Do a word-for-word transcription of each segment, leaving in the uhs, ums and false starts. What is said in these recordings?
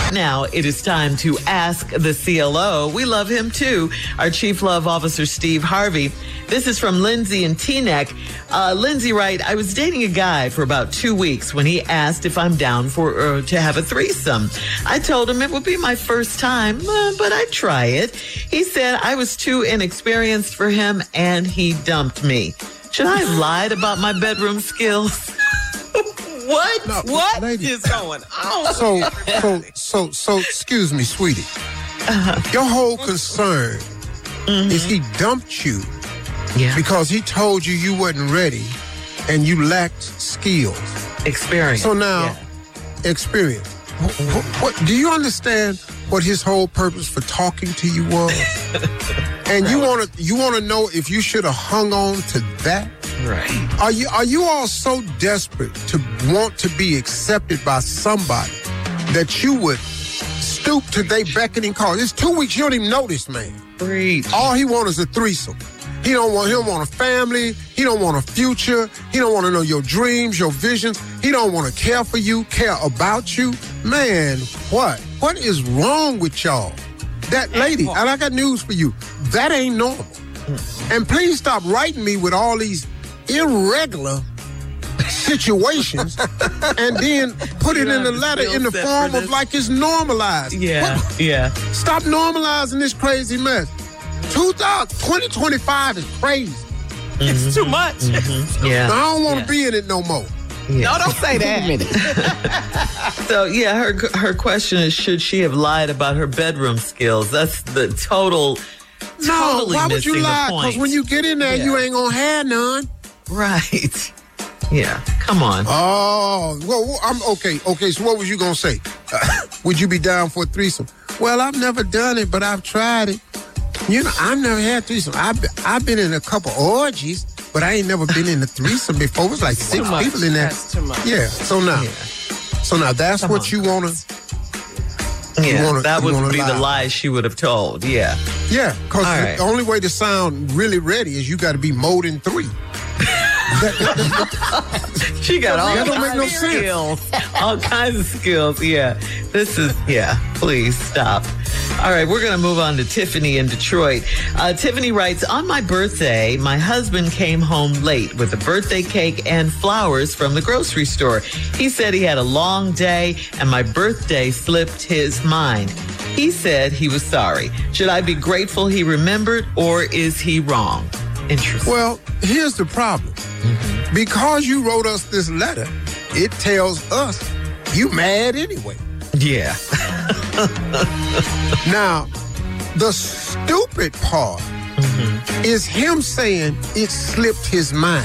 Right now, it is time to ask the C L O. We love him too. Our Chief Love Officer, Steve Harvey. This is from Lindsay and Teaneck. Uh, Lindsay writes, I was dating a guy for about two weeks when he asked if I'm down for uh, to have a threesome. I told him it would be my first time, uh, but I'd try it. He said I was too inexperienced for him and he dumped me. Should I have lied about my bedroom skills? What? No, what lady. is going on? So, so, so, so, excuse me, sweetie. Uh-huh. Your whole concern mm-hmm. is he dumped you yeah. because he told you you wasn't ready and you lacked skills. Experience. So now, yeah. experience. What, what, do you understand what his whole purpose for talking to you was? And you want to you want to know if you should have hung on to that? Right. Are you are you all so desperate to want to be accepted by somebody that you would stoop to their beckoning call? It's two weeks. You don't even know this man. Preach. All he wants is a threesome. He don't want. He don't want a family. He don't want a future. He don't want to know your dreams, your visions. He don't want to care for you, care about you. Man, what? What is wrong with y'all? That lady, and I got news for you. That ain't normal. And please stop writing me with all these irregular situations and then put it in the letter in the form of like it's normalized. Yeah, what? yeah. Stop normalizing this crazy mess. two thousand, twenty twenty-five is crazy. Mm-hmm. It's too much. Mm-hmm. Yeah. I don't want to yeah. be in it no more. Yeah. No, don't say that. So, yeah, her her question is, should she have lied about her bedroom skills? That's the total, No, totally why would you missing the lie? point. Because when you get in there, Yeah. you ain't going to have none. Right. Yeah, come on. Oh, well, I'm okay. Okay, so what was you going to say? Uh, would you be down for a threesome? Well, I've never done it, but I've tried it. You know, I've never had threesome. I've been, I've been in a couple orgies, but I ain't never been in a threesome before. It was like six people in there. That's too much. Yeah, so now, Yeah. so now that's Come what on. you want to... Yeah, wanna- that you would wanna be the lie. lie she would have told. Yeah. Yeah, because All the, right. the only way to sound really ready is you got to be more than three. That- that- She got all That don't make kinds no of sense. skills. All kinds of skills. Yeah. This is, yeah, please stop. All right, we're going to move on to Tiffany in Detroit. Uh, Tiffany writes, on my birthday, my husband came home late with a birthday cake and flowers from the grocery store. He said he had a long day and my birthday slipped his mind. He said he was sorry. Should I be grateful he remembered or is he wrong? Interesting. Well, here's the problem. Mm-hmm. Because you wrote us this letter, it tells us you mad anyway. Yeah. Now, the stupid part Mm-hmm. is him saying it slipped his mind.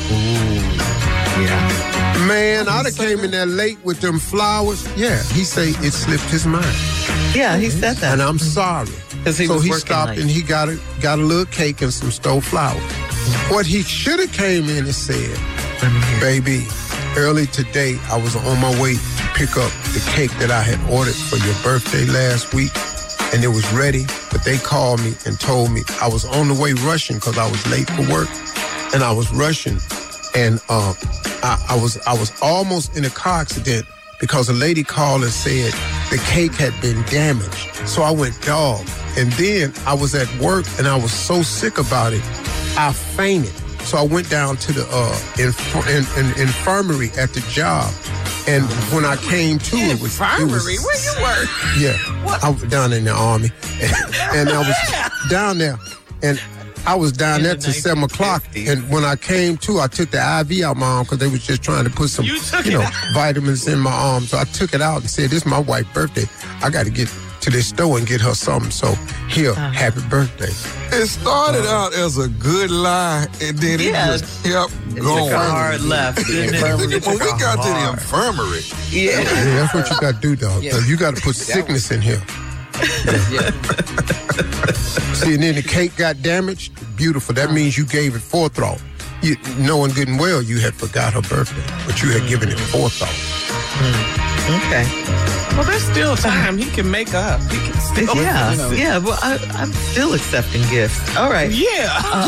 Yeah. Man, I'd have came in there late with them flowers. Yeah, he say it slipped his mind. Yeah, he said that. And I'm sorry. 'Cause he so was he working stopped late. and he got a, got a little cake and some stove flowers. What he should have came in and said, baby, early today I was on my way to pick up the cake that I had ordered for your birthday last week, and it was ready, but they called me and told me I was on the way rushing because I was late for work, and I was rushing, and uh, I, I was I was almost in a car accident because a lady called and said the cake had been damaged. So I went, dog. And then I was at work and I was so sick about it, I fainted. So I went down to the uh, inf- in, in, infirmary at the job. And when I came to it, was, it was... Infirmary? Where you work? Yeah. What? I was down in the Army. And I was down there. And I was down In there the till seven o'clock. nineteen fifties. And when I came to, I took the I V out my arm because they was just trying to put some, You took you it know, out? vitamins in my arm. So I took it out and said, this is my wife's birthday. I got to get to this store and get her something. So here, Uh-huh. happy birthday. It started out as a good lie, and then it Yeah. just kept It going. took a hard left, didn't it? When we It took a got to the hard- infirmary, Yeah. Yeah, that's what you got to do, dog. Yeah. You got to put sickness in here. Yeah. See, and then the cake got damaged. Beautiful. That means you gave it forethought. You, knowing good and well you had forgot her birthday, but you had given it forethought. Okay. Well, there's still still time. He can make up. He can still. Yeah, you know. yeah. Well, I, I'm still accepting gifts. All right. Yeah.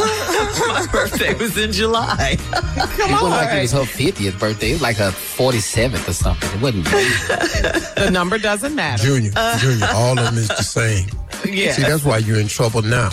My birthday was in July. Come It on. wasn't like it was her fiftieth birthday. It was like her forty-seventh or something. It wasn't. The number doesn't matter. Junior, Junior, all of them is the same. Yeah. See, that's why you're in trouble now.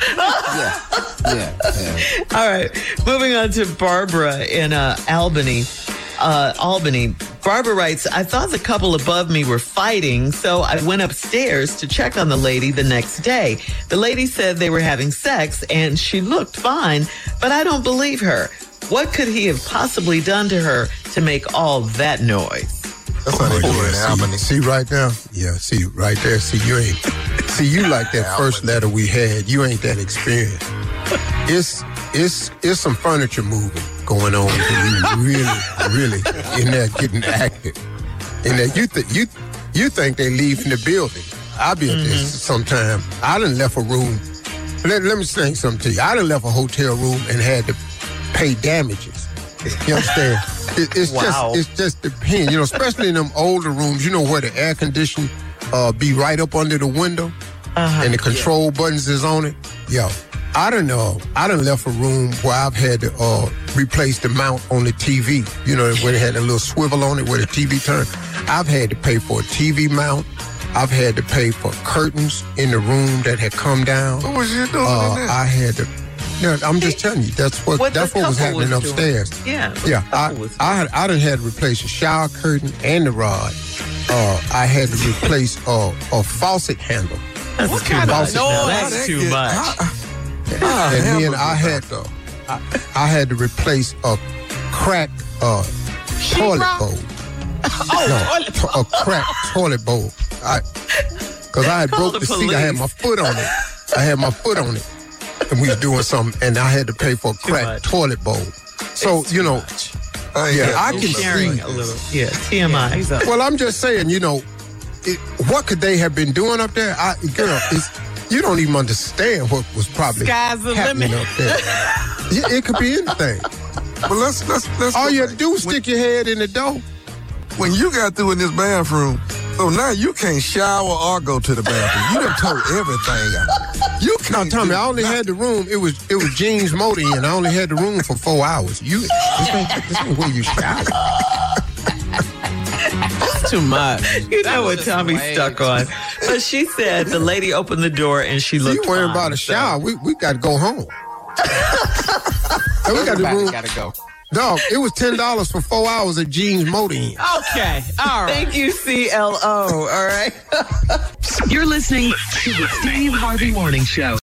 Yeah. Yeah. yeah. All right. Moving on to Barbara in uh, Albany. Uh, Albany. Barbara writes, I thought the couple above me were fighting, so I went upstairs to check on the lady the next day. The lady said they were having sex, and she looked fine, but I don't believe her. What could he have possibly done to her to make all that noise? That's how they do it in see, Albany. see right now? Yeah, see right there. See, you ain't. See, you like that first letter we had. You ain't that experienced. It's it's it's some furniture moving going on. You really, really in there getting active. In there, you think you you think they leaving the building. I'll be at Mm-hmm. this sometime. I done left a room. Let, let me say something to you. I done left a hotel room and had to pay damages. You understand? It, it's Wow. just it's just depends. You know, especially in them older rooms. You know where the air condition uh, be right up under the window, Uh-huh. and the control buttons is on it. Yo, I don't know. I done left a room where I've had to uh, replace the mount on the T V. You know, when it had a little swivel on it where the T V turned. I've had to pay for a T V mount. I've had to pay for curtains in the room that had come down. What was you doing Uh, in there? I had to. No, I'm just telling you. That's what, What the that's what was couple happening was upstairs. doing. Yeah. what Yeah, the I couple was I had I done had to replace a shower curtain and the rod. Uh, I had to replace uh, a faucet handle. That's What too kind of much. noise? Now, How that's that too get- much. how- how and then hamburgers I had though. I, I had to replace a cracked uh, toilet Sheetrock? bowl. Oh, No, toilet to- a cracked toilet bowl. I, Cause I had Call broke the the seat. I had police. my foot on it. I had my foot on it, and we was doing something, and I had to pay for a cracked much. toilet bowl. So It's you too know, much. I ain't Yeah, had I no can such Sharing see- thing. a little. Yeah, T M I. He's up. well, I'm just saying, you know, it, what could they have been doing up there? I, girl, it's, you don't even understand what was probably Sky's the happening limit. up there. it, it could be anything. But let's let's let's. All go you back. have to do is when, stick your head in the door. when you got through in this bathroom. So now you can't shower or go to the bathroom. You done tore everything out. You Now, can't. Tommy, do I only nothing. had the room. It was it was Jean's motor in. I only had the room for four hours. You this ain't, this ain't where you shower. Too much. You That know was what just Tommy's way stuck too- on. But she said the lady opened the door and she looked You worrying fine, about a so- shower? We we got to go home. And we got the Everybody room. gotta go. Dog, it was ten dollars for four hours of Jean's motor in. Okay. All right. Thank you, C L O. All right. You're listening to the Steve Harvey Morning Show.